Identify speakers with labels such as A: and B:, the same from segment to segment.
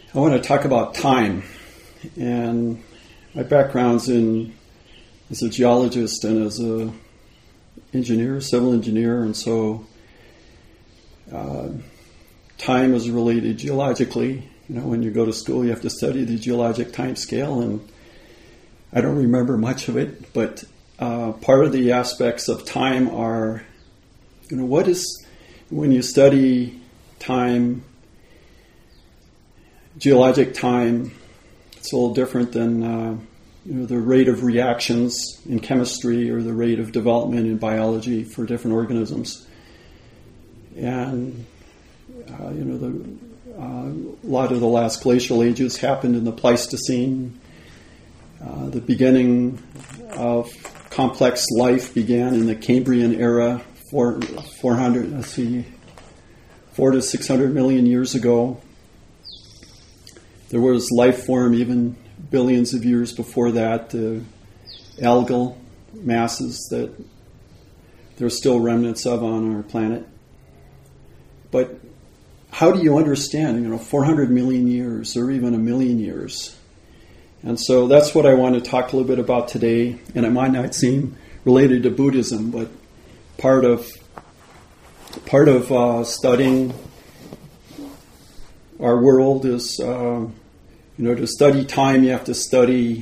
A: I want to talk about time, and my background's as a geologist and as a engineer, civil engineer, and so time is related geologically. You know, when you go to school, you have to study the geologic time scale, and I don't remember much of it, but part of the aspects of time are, you know, when you study time, geologic time, it's a little different than the rate of reactions in chemistry or the rate of development in biology for different organisms. And a lot of the last glacial ages happened in the Pleistocene. The beginning of complex life began in the Cambrian era, 4 to 600 million years ago. There was life form even billions of years before that, algal masses that there's still remnants of on our planet. But how do you understand, 400 million years or even 1 million years? And so that's what I want to talk a little bit about today. And it might not seem related to Buddhism, but part of studying our world is, to study time, you have to study,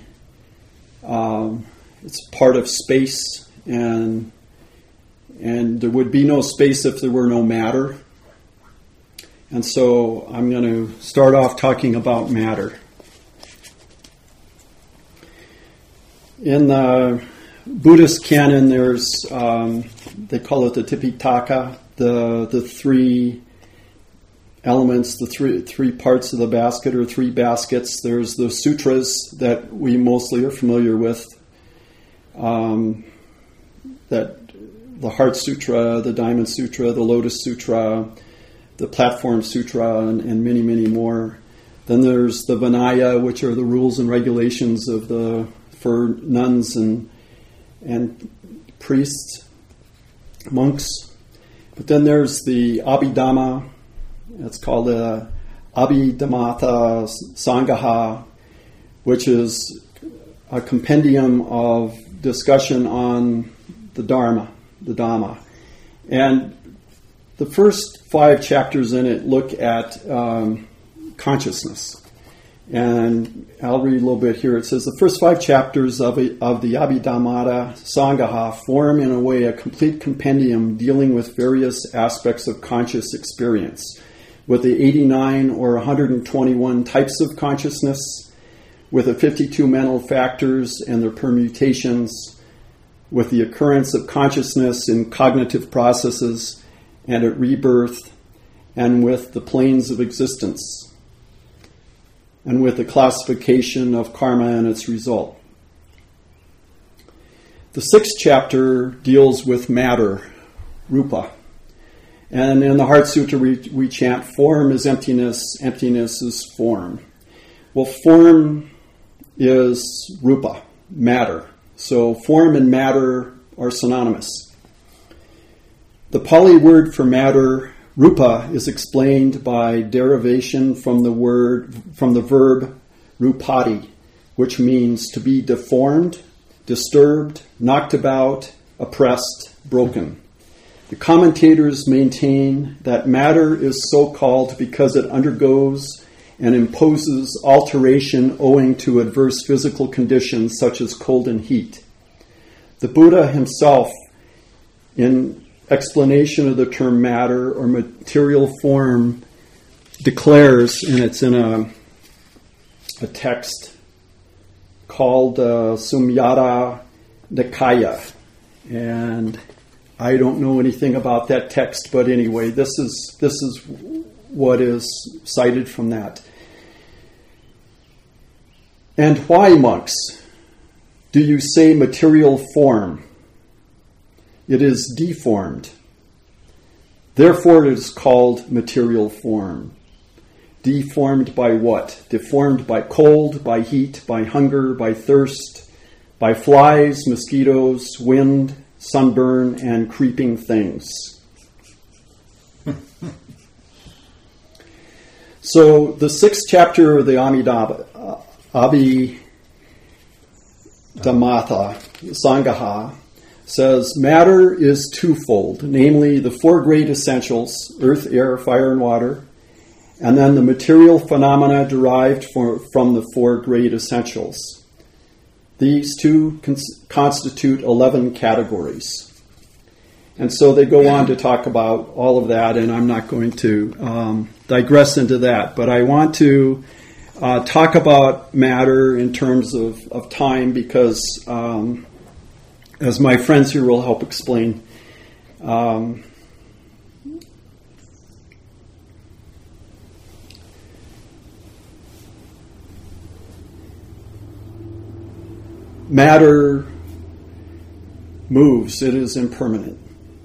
A: it's part of space, and there would be no space if there were no matter. And so I'm going to start off talking about matter. In the Buddhist canon, there's, they call it the Tipitaka, the three elements, the three parts of the basket, or three baskets. There's the sutras that we mostly are familiar with, that the Heart Sutra, the Diamond Sutra, the Lotus Sutra, the Platform Sutra, and many, many more. Then there's the Vinaya, which are the rules and regulations for nuns and priests, monks. But then there's the Abhidhamma. It's called the Abhidhamma Sangaha, which is a compendium of discussion on the Dhamma. And the first 5 chapters in it look at consciousness. And I'll read a little bit here. It says, the first 5 chapters of the Abhidhamma Sangaha form in a way a complete compendium dealing with various aspects of conscious experience, with the 89 or 121 types of consciousness, with the 52 mental factors and their permutations, with the occurrence of consciousness in cognitive processes and at rebirth, and with the planes of existence, and with the classification of karma and its result. The 6th chapter deals with matter, rupa. And in the Heart Sutra, we chant, form is emptiness, emptiness is form. Well, form is rupa, matter. So form and matter are synonymous. The Pali word for matter, rupa, is explained by derivation from the verb rupati, which means to be deformed, disturbed, knocked about, oppressed, broken. The commentators maintain that matter is so called because it undergoes and imposes alteration owing to adverse physical conditions such as cold and heat. The Buddha himself, in explanation of the term matter or material form, declares, and it's in a text called Sumyata Nikaya, and I don't know anything about that text, but anyway, this is what is cited from that. And why, monks, do you say material form? It is deformed. Therefore it is called material form. Deformed by what? Deformed by cold, by heat, by hunger, by thirst, by flies, mosquitoes, wind, sunburn, and creeping things. So the 6th chapter of the Abhidhamma Sangaha says matter is twofold, namely the 4 great essentials, earth, air, fire, and water, and then the material phenomena derived from the 4 great essentials. These two constitute 11 categories. And so they go on to talk about all of that, and I'm not going to digress into that. But I want to talk about matter in terms of time because, as my friends here will help explain, matter moves. It is impermanent.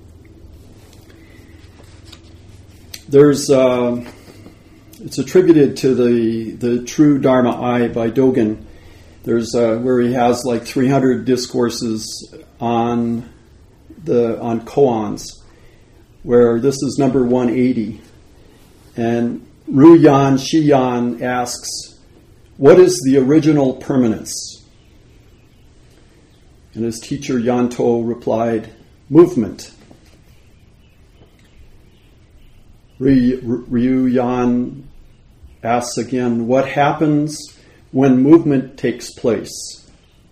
A: There's it's attributed to the True Dharma Eye by Dogen. There's where he has like 300 discourses on koans, where this is number 180. And Ruyan Shiyan asks, what is the original permanence? And his teacher Yanto replied, movement. Ryuyan asks again, what happens when movement takes place?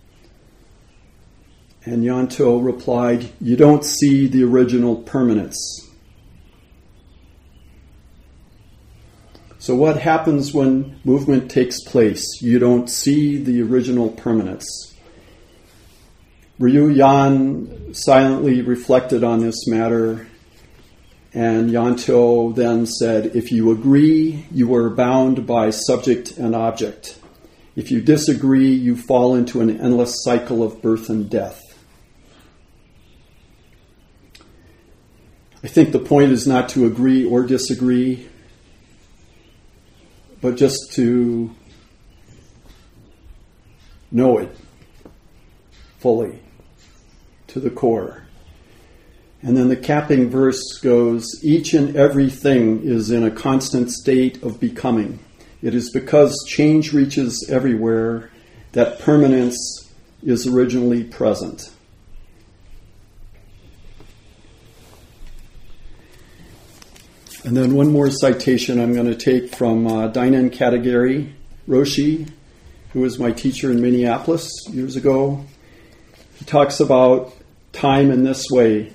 A: And Yanto replied, you don't see the original permanence. So what happens when movement takes place? You don't see the original permanence. Ryuyan silently reflected on this matter, and Yanto then said, if you agree, you are bound by subject and object. If you disagree, you fall into an endless cycle of birth and death. I think the point is not to agree or disagree, but just to know it fully, to the core. And then the capping verse goes, each and everything is in a constant state of becoming. It is because change reaches everywhere that permanence is originally present. And then one more citation I'm going to take from Dainen Katagiri Roshi, who was my teacher in Minneapolis years ago. He talks about time in this way.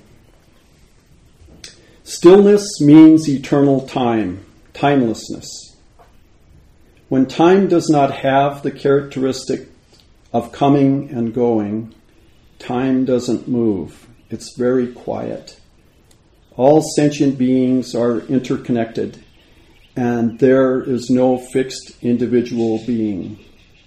A: Stillness means eternal time, timelessness. When time does not have the characteristic of coming and going, time doesn't move. It's very quiet. All sentient beings are interconnected, and there is no fixed individual being.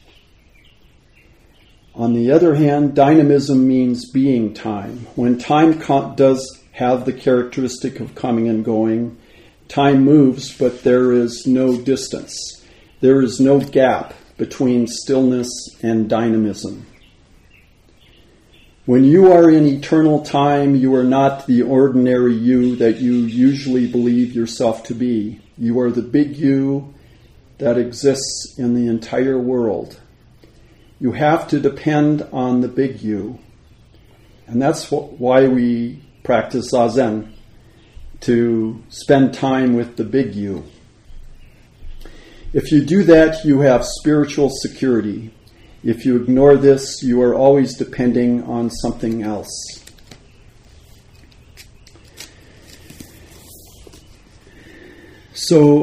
A: On the other hand, dynamism means being time. When time does have the characteristic of coming and going, time moves, but there is no distance. There is no gap between stillness and dynamism. When you are in eternal time, you are not the ordinary you that you usually believe yourself to be. You are the big you that exists in the entire world. You have to depend on the big you. And that's why we practice Zazen, to spend time with the big you. If you do that, you have spiritual security. If you ignore this, you are always depending on something else. So,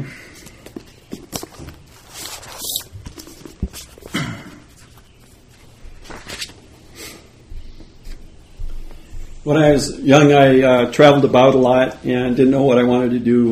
A: when I was young, I traveled about a lot and didn't know what I wanted to do.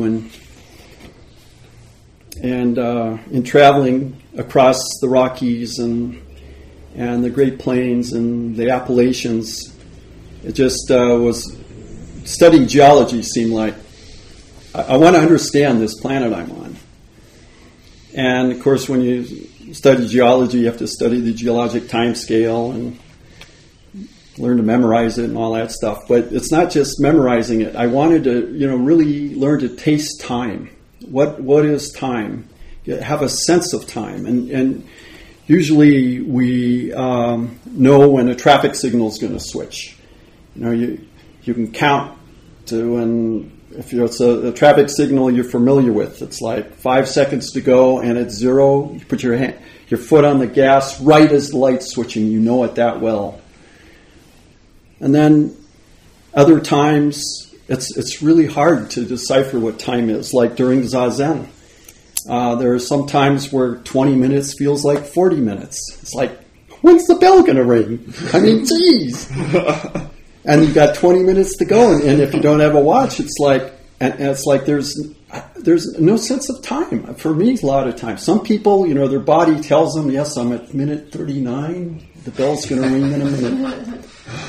A: And in traveling across the Rockies and the Great Plains and the Appalachians, it just was studying geology seemed like I want to understand this planet I'm on. And of course, when you study geology, you have to study the geologic time scale and learn to memorize it and all that stuff. But it's not just memorizing it. I wanted to, really learn to taste time. What is time? Have a sense of time. And usually we know when a traffic signal is going to switch. You can count to, and if it's a traffic signal you're familiar with, it's like 5 seconds to go and it's 0. You put your foot on the gas right as the light's switching. You know it that well. And then other times it's really hard to decipher what time is. Like during Zazen, there are some times where 20 minutes feels like 40 minutes. It's like, when's the bell going to ring? I mean, geez. And you've got 20 minutes to go, and if you don't have a watch, it's like there's no sense of time. For me, a lot of times. Some people, their body tells them, yes, I'm at minute 39. The bell's going to ring in a minute.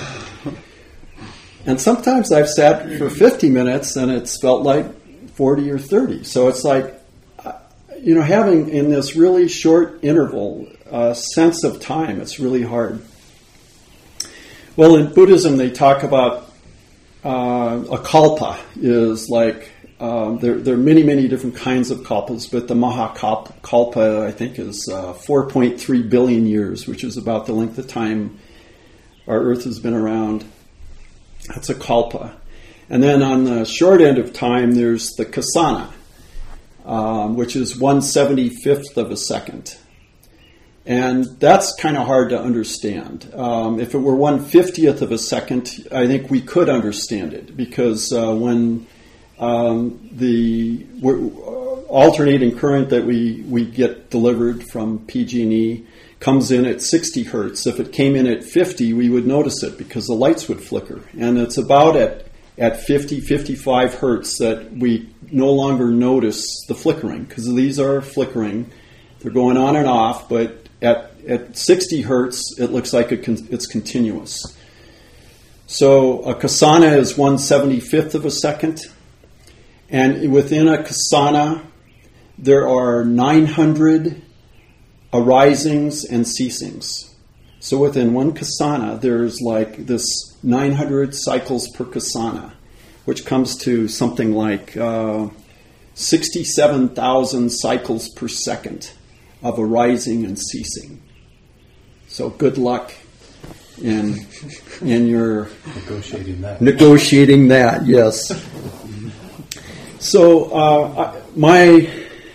A: And sometimes I've sat for 50 minutes, and it's felt like 40 or 30. So it's like, having in this really short interval a sense of time, it's really hard. Well, in Buddhism, they talk about a kalpa is like, there are many, many different kinds of kalpas, but the Mahakalpa, I think, is 4.3 billion years, which is about the length of time our Earth has been around. That's a kalpa. And then on the short end of time, there's the kasana, which is 1/75th of a second. And that's kind of hard to understand. If it were 1/50th of a second, I think we could understand it, because when the alternating current that we get delivered from PG&E comes in at 60 hertz, if it came in at 50, we would notice it because the lights would flicker. And it's about at 50, 55 hertz that we no longer notice the flickering, because these are flickering. They're going on and off, but at 60 hertz, it looks like it's continuous. So a kasana is 1/75th of a second. And within a kasana, there are 900 arisings and ceasings. So within one kasana, there's like this 900 cycles per kasana, which comes to something like 67,000 cycles per second of arising and ceasing. So good luck in your negotiating that. Yes. So my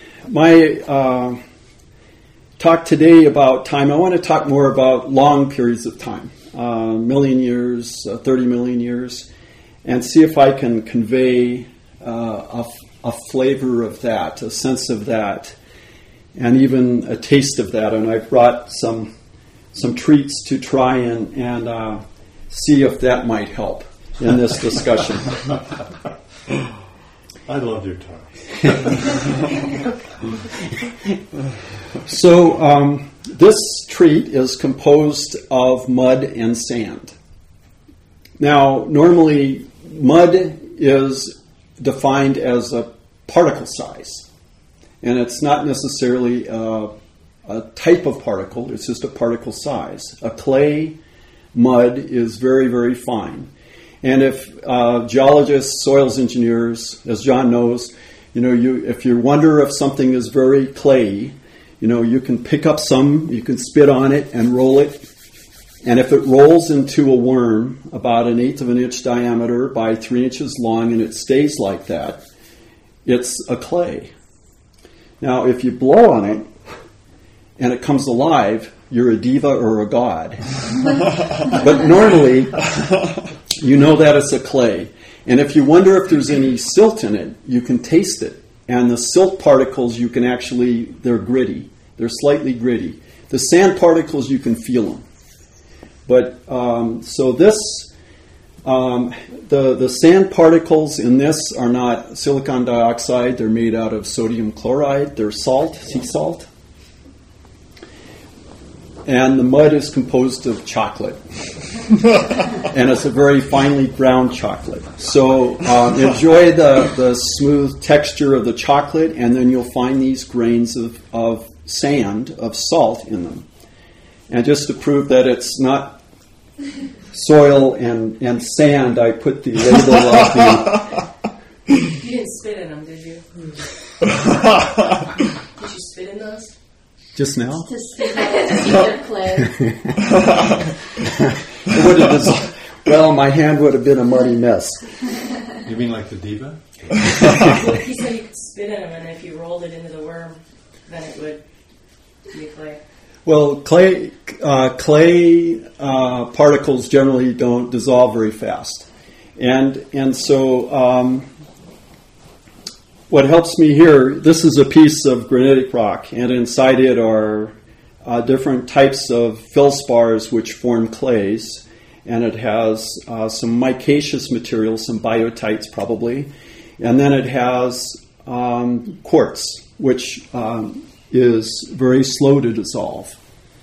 A: talk today about time, I want to talk more about long periods of time, million years, 30 million years, and see if I can convey a flavor of that, a sense of that, and even a taste of that. And I've brought some treats to try and see if that might help in this discussion.
B: I love your talk.
A: So this treat is composed of mud and sand. Now, normally mud is defined as a particle size, and it's not necessarily a type of particle, it's just a particle size. A clay mud is very, very fine. And if geologists, soils engineers, as John knows, if you wonder if something is very clayey, you can pick up some, you can spit on it and roll it. And if it rolls into a worm about 1/8 of an inch diameter by 3 inches long and it stays like that, it's a clay. Now, if you blow on it and it comes alive, you're a diva or a god. But normally, you know that it's a clay. And if you wonder if there's any silt in it, you can taste it. And the silt particles, they're gritty. They're slightly gritty. The sand particles, you can feel them. But, so this, the sand particles in this are not silicon dioxide. They're made out of sodium chloride. They're salt, sea salt. And the mud is composed of chocolate. And it's a very finely ground chocolate. So enjoy the smooth texture of the chocolate, and then you'll find these grains of sand, of salt in them. And just to prove that it's not soil and sand, I put the label of
B: spit in them, did you? Did you spit in those?
A: Just now?
C: To spit out clay.
A: It would have dissolved. Well, my hand would have been a muddy mess.
D: You mean like the diva?
B: Well, he said you could spit in them, and if you rolled it into the worm, then it would be clay.
A: Well, clay particles generally don't dissolve very fast, and so what helps me here. This is a piece of granitic rock, and inside it are different types of feldspars which form clays, and it has some micaceous material, some biotites probably, and then it has quartz, which is very slow to dissolve.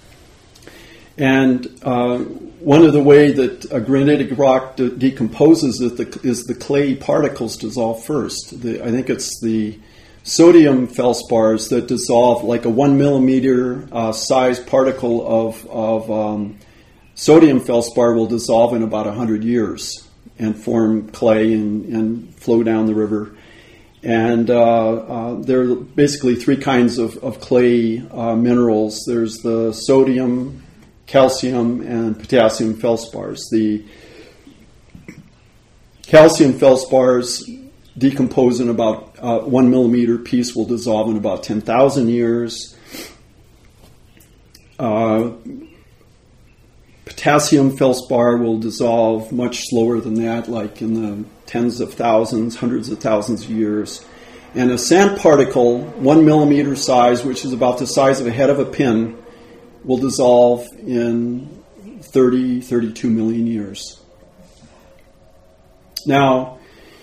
A: And one of the way that a granitic rock decomposes is the clay particles dissolve first. I think it's the sodium feldspars that dissolve, like a 1 millimeter size particle of sodium feldspar will dissolve in about 100 years and form clay and flow down the river. And there are basically three kinds of clay minerals. There's the sodium, calcium, and potassium feldspars. The calcium feldspars decompose in about 1 millimeter piece, will dissolve in about 10,000 years. Potassium feldspar will dissolve much slower than that, like in the tens of thousands, hundreds of thousands of years. And a sand particle, 1 millimeter size, which is about the size of a head of a pin, will dissolve in 32 million years. Now,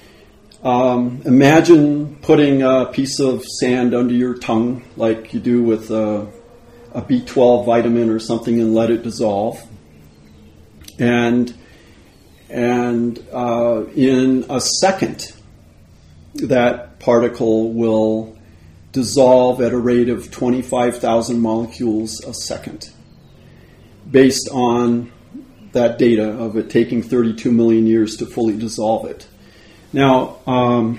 A: imagine putting a piece of sand under your tongue, like you do with a B12 vitamin or something, and let it dissolve. And in a second, that particle will dissolve at a rate of 25,000 molecules a second, based on that data of it taking 32 million years to fully dissolve it. Now, a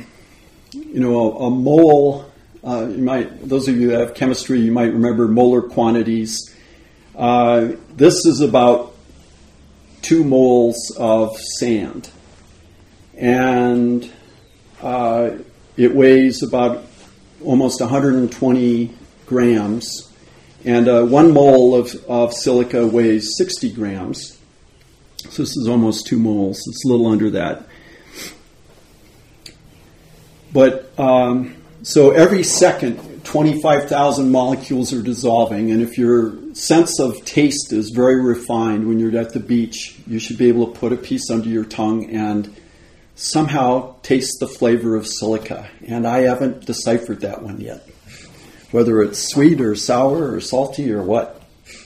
A: mole, those of you that have chemistry, you might remember molar quantities. This is about 2 moles of sand, and it weighs about almost 120 grams, and 1 mole of silica weighs 60 grams. So this is almost 2 moles. It's a little under that. But so every second, 25,000 molecules are dissolving, and if your sense of taste is very refined when you're at the beach, you should be able to put a piece under your tongue and somehow taste the flavor of silica. And I haven't deciphered that one yet, whether it's sweet or sour or salty or what.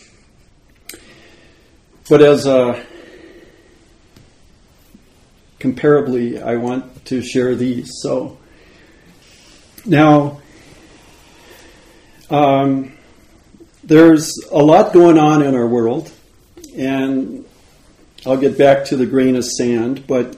A: But as comparably, I want to share these. So now, there's a lot going on in our world, and I'll get back to the grain of sand, but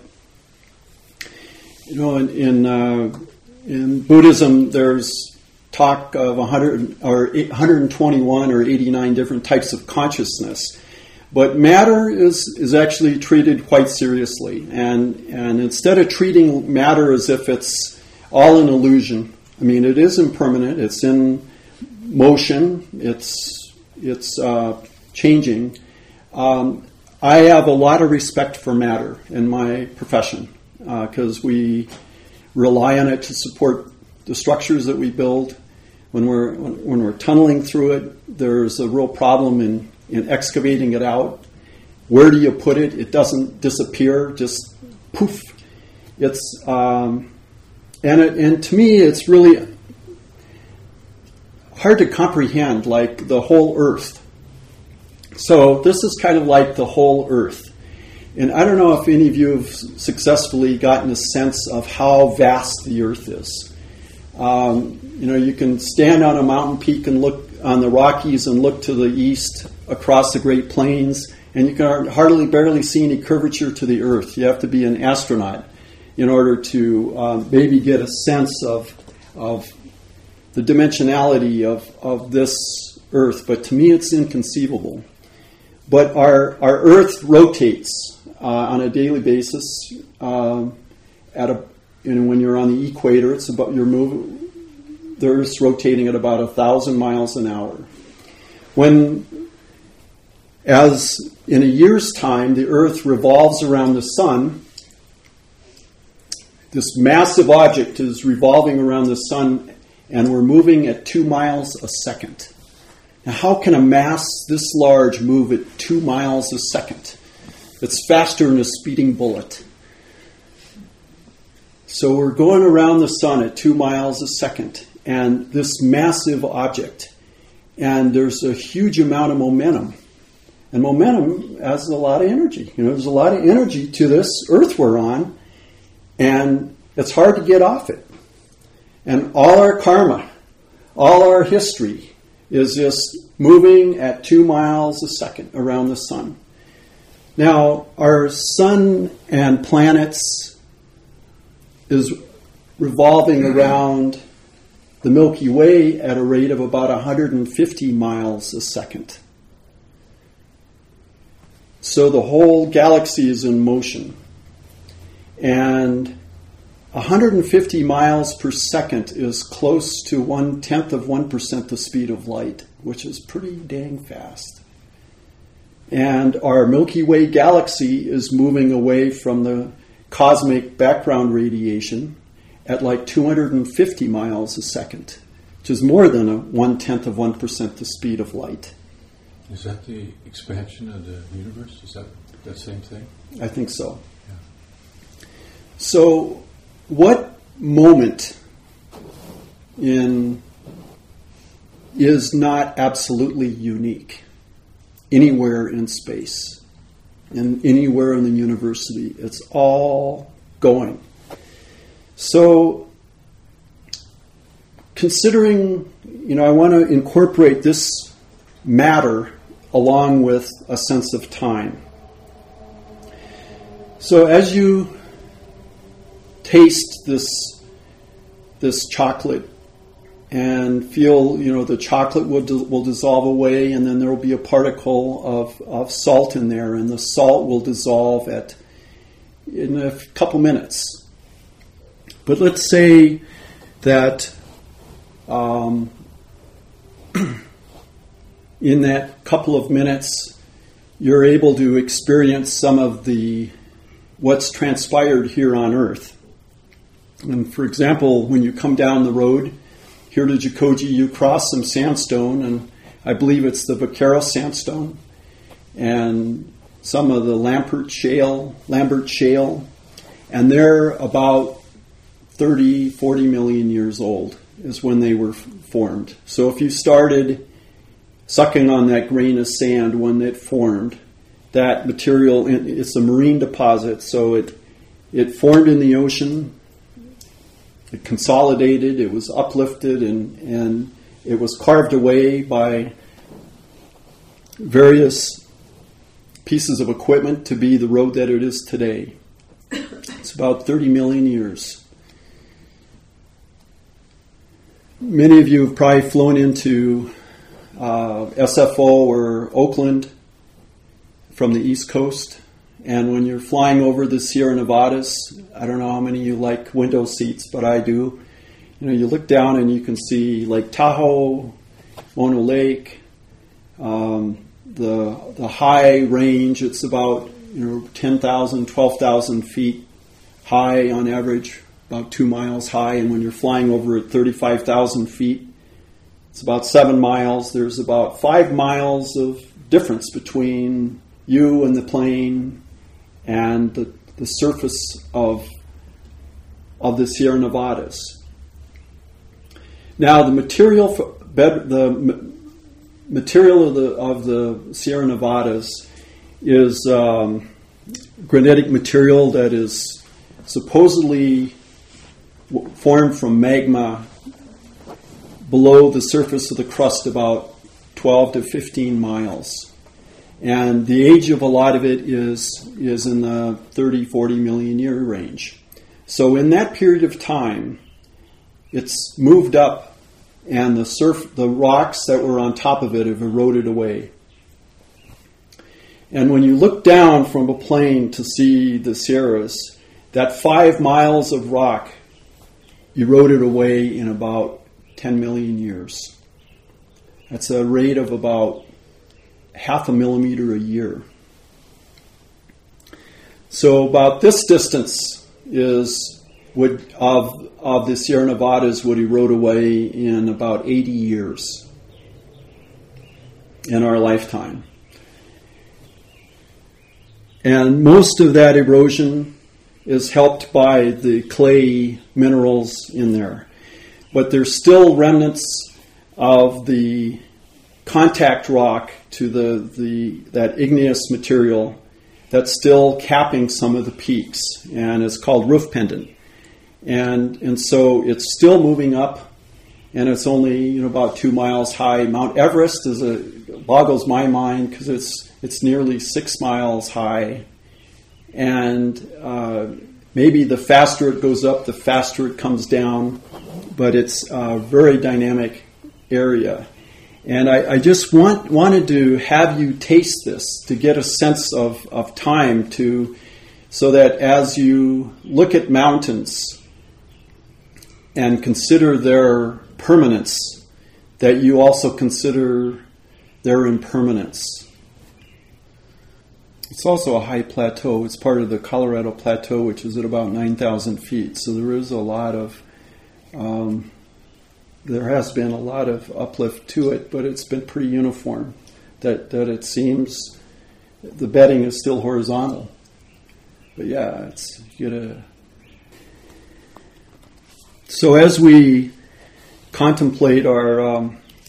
A: in Buddhism, there's talk of 121 or 89 different types of consciousness. But matter is actually treated quite seriously. And instead of treating matter as if it's all an illusion, I mean, it is impermanent, it's in motion, it's changing. I have a lot of respect for matter in my profession, because we rely on it to support the structures that we build. When we're tunneling through it, there's a real problem in excavating it out. Where do you put it? It doesn't disappear, just poof. It's and to me, it's really hard to comprehend, like the whole Earth. So this is kind of like the whole Earth. And I don't know if any of you have successfully gotten a sense of how vast the Earth is. You can stand on a mountain peak and look on the Rockies and look to the east across the Great Plains, and you can barely see any curvature to the Earth. You have to be an astronaut. in order to maybe get a sense of the dimensionality of this Earth. But to me, it's inconceivable. But our Earth rotates on a daily basis. When you're on the equator, it's about the Earth's rotating at about 1,000 miles an hour. As in a year's time, the Earth revolves around the sun. This massive object is revolving around the sun, and we're moving at 2 miles a second. Now, how can a mass this large move at 2 miles a second? It's faster than a speeding bullet. So we're going around the sun at 2 miles a second, and this massive object, and there's a huge amount of momentum. And momentum has a lot of energy. There's a lot of energy to this Earth we're on, and it's hard to get off it. And all our karma, all our history is just moving at 2 miles a second around the sun. Now, our sun and planets is revolving around the Milky Way at a rate of about 150 miles a second. So the whole galaxy is in motion. And 150 miles per second is close to 0.1% the speed of light, which is pretty dang fast. And our Milky Way galaxy is moving away from the cosmic background radiation at like 250 miles a second, which is more than 0.1% the speed of light.
D: Is that the expansion of the universe? Is that same thing?
A: I think so.
D: Yeah.
A: So, what moment is not absolutely unique anywhere in space, and anywhere in the university? It's all going. So, considering, I want to incorporate this matter along with a sense of time. So as you taste this chocolate and feel, the chocolate will dissolve away, and then there will be a particle of salt in there, and the salt will dissolve in a couple minutes. But let's say that in that couple of minutes, you're able to experience some of what's transpired here on Earth. And for example, when you come down the road here to Jikoji, you cross some sandstone, and I believe it's the Vaquero sandstone, and some of the Lambert Shale, and they're about 30, 40 million years old is when they were formed. So if you started sucking on that grain of sand when it formed, that material, it's a marine deposit, so it formed in the ocean, it consolidated, it was uplifted, and it was carved away by various pieces of equipment to be the road that it is today. It's about 30 million years. Many of you have probably flown into SFO or Oakland from the East Coast, and when you're flying over the Sierra Nevadas, I don't know how many of you like window seats, but I do. You look down and you can see Lake Tahoe, Mono Lake, the high range. It's about 10,000, 12,000 feet high on average, about 2 miles high, and when you're flying over at 35,000 feet, it's about 7 miles. There's about 5 miles of difference between you and the plane and the surface of the Sierra Nevadas. Now, the material of the Sierra Nevadas is granitic material that is supposedly formed from magma below the surface of the crust about 12 to 15 miles. And the age of a lot of it is in the 30, 40 million year range. So in that period of time, it's moved up, and the rocks that were on top of it have eroded away. And when you look down from a plane to see the Sierras, that 5 miles of rock eroded away in about 10 million years. That's a rate of about 0.5 millimeter a year. So about this distance of the Sierra Nevadas would erode away in about 80 years in our lifetime. And most of that erosion is helped by the clay minerals in there. But there's still remnants of the contact rock to that igneous material that's still capping some of the peaks, and it's called roof pendant. And so it's still moving up, and it's only about 2 miles high. Mount Everest boggles my mind because it's nearly 6 miles high, and maybe the faster it goes up, the faster it comes down, but it's a very dynamic area. And I just wanted to have you taste this to get a sense of time, so that as you look at mountains and consider their permanence, that you also consider their impermanence. It's also a high plateau. It's part of the Colorado Plateau, which is at about 9,000 feet. So there is a lot of, there has been a lot of uplift to it, but it's been pretty uniform. That it seems the bedding is still horizontal. But yeah, So as we contemplate our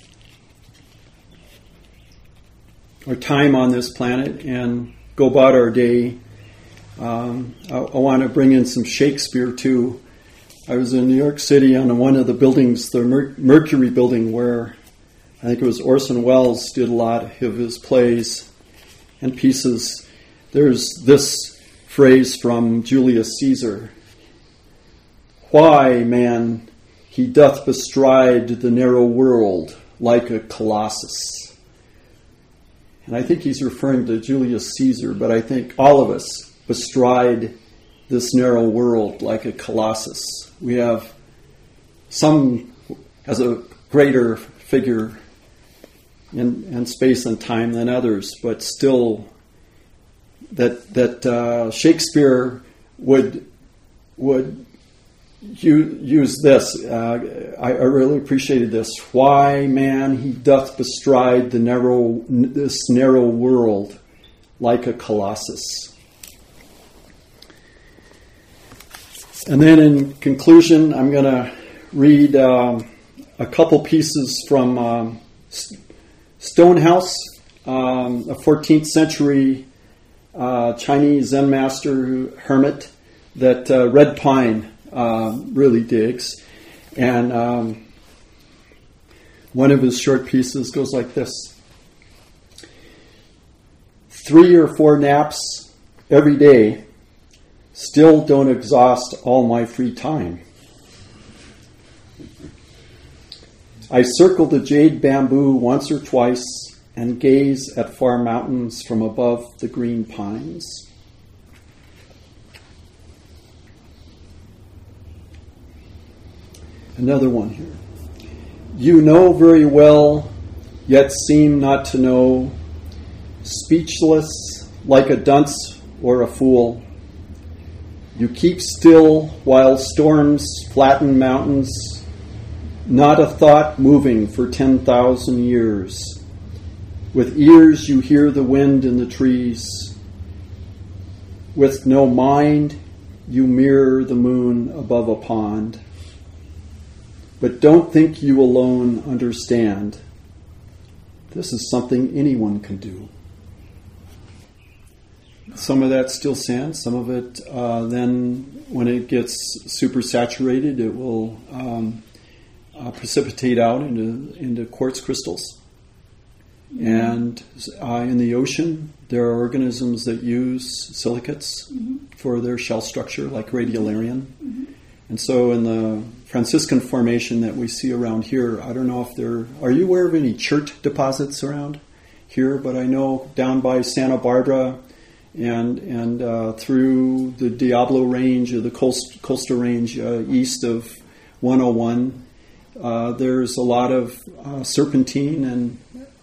A: time on this planet and go about our day, I want to bring in some Shakespeare too. I was in New York City on one of the buildings, the Mercury building, where I think it was Orson Welles did a lot of his plays and pieces. There's this phrase from Julius Caesar: "Why, man, he doth bestride the narrow world like a colossus." And I think he's referring to Julius Caesar, but I think all of us bestride this narrow world like a colossus. We have some as a greater figure in space and time than others, but still that Shakespeare would use this. I really appreciated this. Why, man, he doth bestride this narrow world like a colossus. And then in conclusion, I'm going to read a couple pieces from Stonehouse, a 14th century Chinese Zen master hermit that Red Pine really digs. And one of his short pieces goes like this: 3 or 4 naps every day still don't exhaust all my free time. I circle the jade bamboo once or twice and gaze at far mountains from above the green pines. Another one here. You know very well, yet seem not to know, speechless like a dunce or a fool. You keep still while storms flatten mountains, not a thought moving for 10,000 years. With ears you hear the wind in the trees. With no mind you mirror the moon above a pond. But don't think you alone understand. This is something anyone can do. Some of that still sands. Some of it, then, when it gets super saturated, it will precipitate out into quartz crystals. And in the ocean, there are organisms that use silicates for their shell structure, like radiolarian. And so in the Franciscan Formation that we see around here, I don't know if are you aware of any chert deposits around here? But I know down by Santa Barbara and through the Diablo Range or the Costa Range east of 101, there's a lot of serpentine, and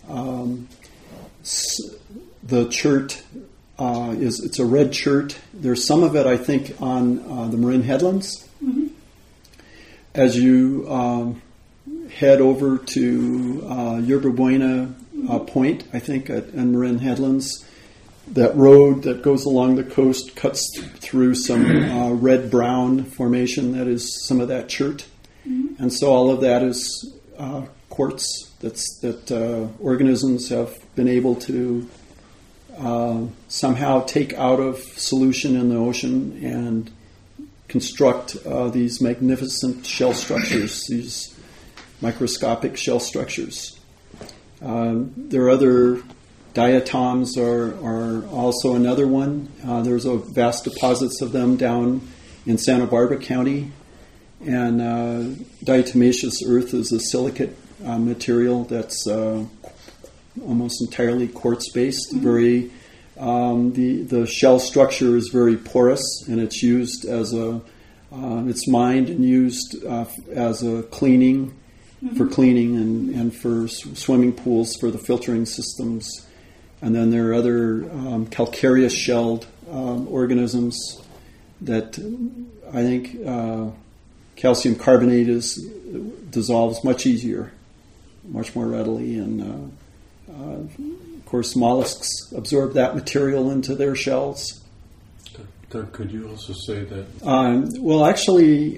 A: the chert it's a red chert. There's some of it, I think, on the Marin Headlands. As you head over to Yerba Buena Point, I think, and Marin Headlands, that road that goes along the coast cuts through some red-brown formation that is some of that chert. And so all of that is quartz that organisms have been able to somehow take out of solution in the ocean and construct these magnificent shell structures, these microscopic shell structures. There are other diatoms are also another one. There's a vast deposits of them down in Santa Barbara County. And diatomaceous earth is a silicate material that's almost entirely quartz-based. Very, the shell structure is very porous, and it's used as it's mined and used as a cleaning, for cleaning and for swimming pools for the filtering systems. And then there are other calcareous shelled organisms that I think calcium carbonate dissolves much easier, much more readily, and of course mollusks absorb that material into their shells.
D: Doug, could you also say that?
A: Well, actually,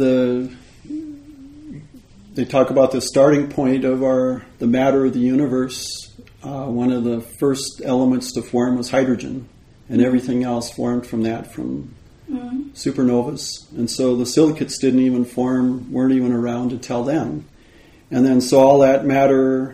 A: they talk about the starting point of the matter of the universe. One of the first elements to form was hydrogen, and everything else formed from that, from supernovas. And so the silicates didn't even form, weren't even around until then. And then so all that matter,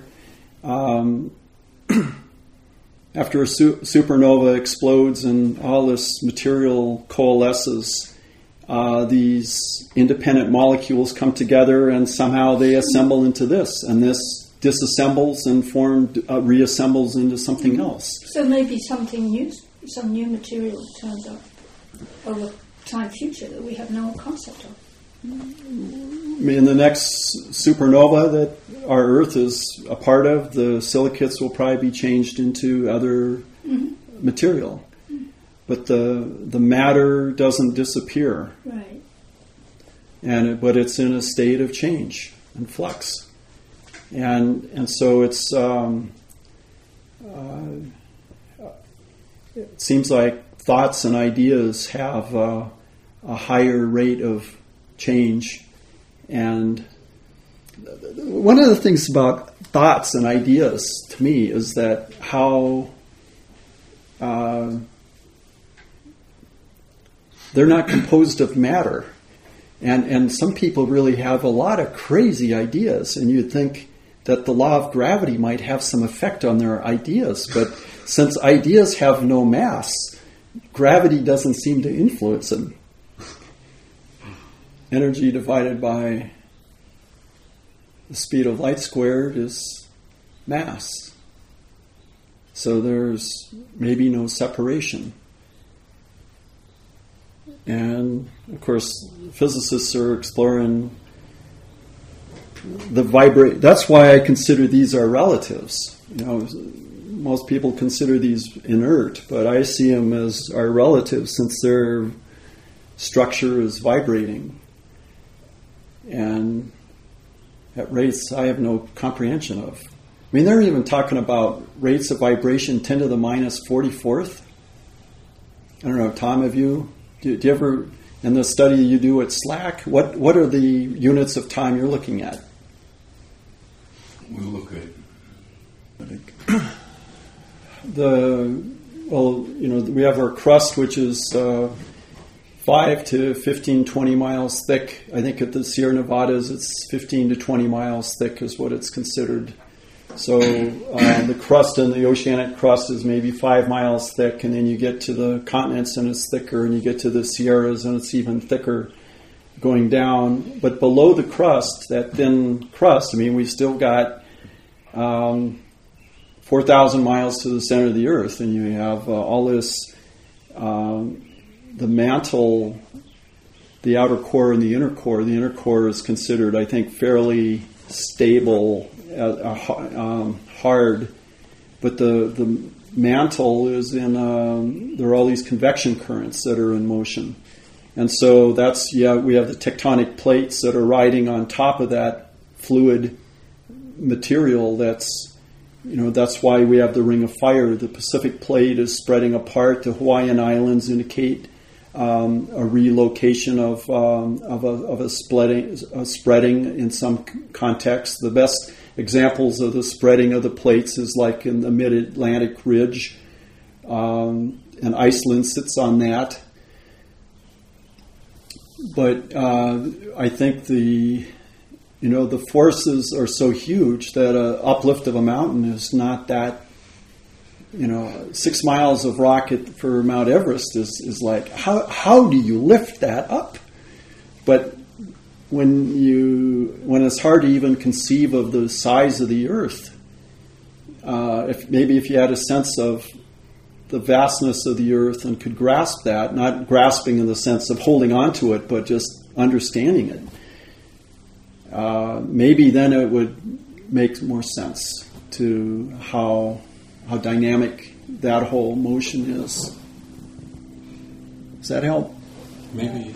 A: after a supernova explodes and all this material coalesces, these independent molecules come together and somehow they assemble into this. And this disassembles and reassembles into something else.
E: So maybe something new, some new material turns up over time future that we have no concept of.
A: In the next supernova that our Earth is a part of, the silicates will probably be changed into other material. But the matter doesn't disappear.
E: Right.
A: But it's in a state of change and flux. And so it's it seems like thoughts and ideas have a higher rate of change. And one of the things about thoughts and ideas to me is that how they're not composed of matter. And some people really have a lot of crazy ideas, and you'd think that the law of gravity might have some effect on their ideas, but since ideas have no mass, gravity doesn't seem to influence them. Energy divided by the speed of light squared is mass. So there's maybe no separation. And, of course, physicists are exploring the that's why I consider these are relatives. You know, most people consider these inert, but I see them as our relatives since their structure is vibrating. And at rates I have no comprehension of. I mean, they're even talking about rates of vibration 10 to the minus 44th. I don't know, Tom, have you... Do you ever, in the study you do at SLAC, what are the units of time you're looking at?
F: We'll look at
A: we have our crust, which is 5 to 15, 20 miles thick. I think at the Sierra Nevadas, it's 15 to 20 miles thick is what it's considered. So the crust in the oceanic crust is maybe 5 miles thick, and then you get to the continents and it's thicker, and you get to the Sierras and it's even thicker going down. But below the crust, that thin crust, I mean, we've still got 4,000 miles to the center of the Earth, and you have all this, the mantle, the outer core and the inner core. The inner core is considered, I think, fairly stable, hard, but the mantle is in, there are all these convection currents that are in motion. And so we have the tectonic plates that are riding on top of that fluid material. That's why we have the Ring of Fire. The Pacific Plate is spreading apart. The Hawaiian Islands indicate a relocation of a spreading in some context. The best examples of the spreading of the plates is like in the Mid-Atlantic Ridge, and Iceland sits on that. But I think the forces are so huge that an uplift of a mountain is not that. 6 miles of rock for Mount Everest is like, how do you lift that up? But when it's hard to even conceive of the size of the Earth, if you had a sense of the vastness of the Earth and could grasp that, not grasping in the sense of holding on to it, but just understanding it, maybe then it would make more sense to how dynamic that whole motion is. Does that help?
D: Maybe.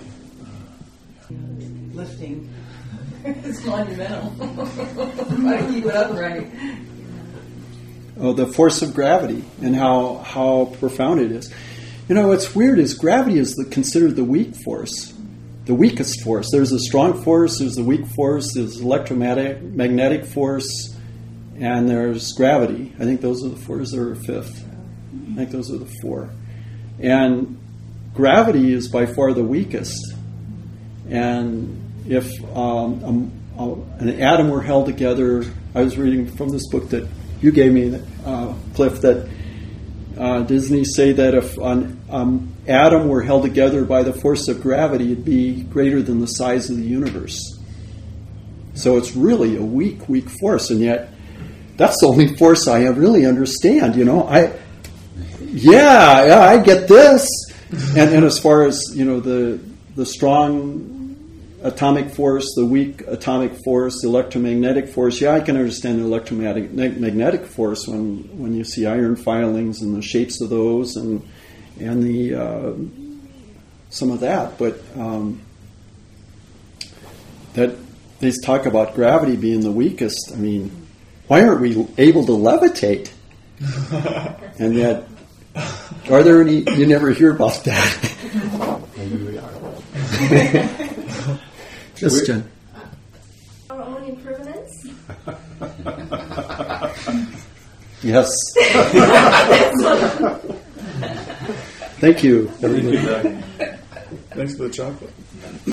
B: Lifting. It's monumental. How to keep it upright.
A: Oh, the force of gravity and how profound it is. What's weird is gravity is considered the weak force, the weakest force. There's a strong force, there's the weak force, there's electromagnetic force, and there's gravity. I think those are the four. Is there a fifth? I think those are the four. And gravity is by far the weakest. And if an atom were held together, I was reading from this book that you gave me, Cliff, that Disney say that if an atom were held together by the force of gravity, it'd be greater than the size of the universe. So it's really a weak force, and yet that's the only force I really understand. I get this, and as far as the strong atomic force, the weak atomic force, the electromagnetic force. I can understand the electromagnetic force when you see iron filings and the shapes of those and the some of that. But that they talk about gravity being the weakest. I mean, why aren't we able to levitate? And yet, are there any? You never hear about that.
D: Maybe we are.
A: Christian.
C: Our own impermanence?
A: Yes. Thank you.
G: Thanks for the chocolate.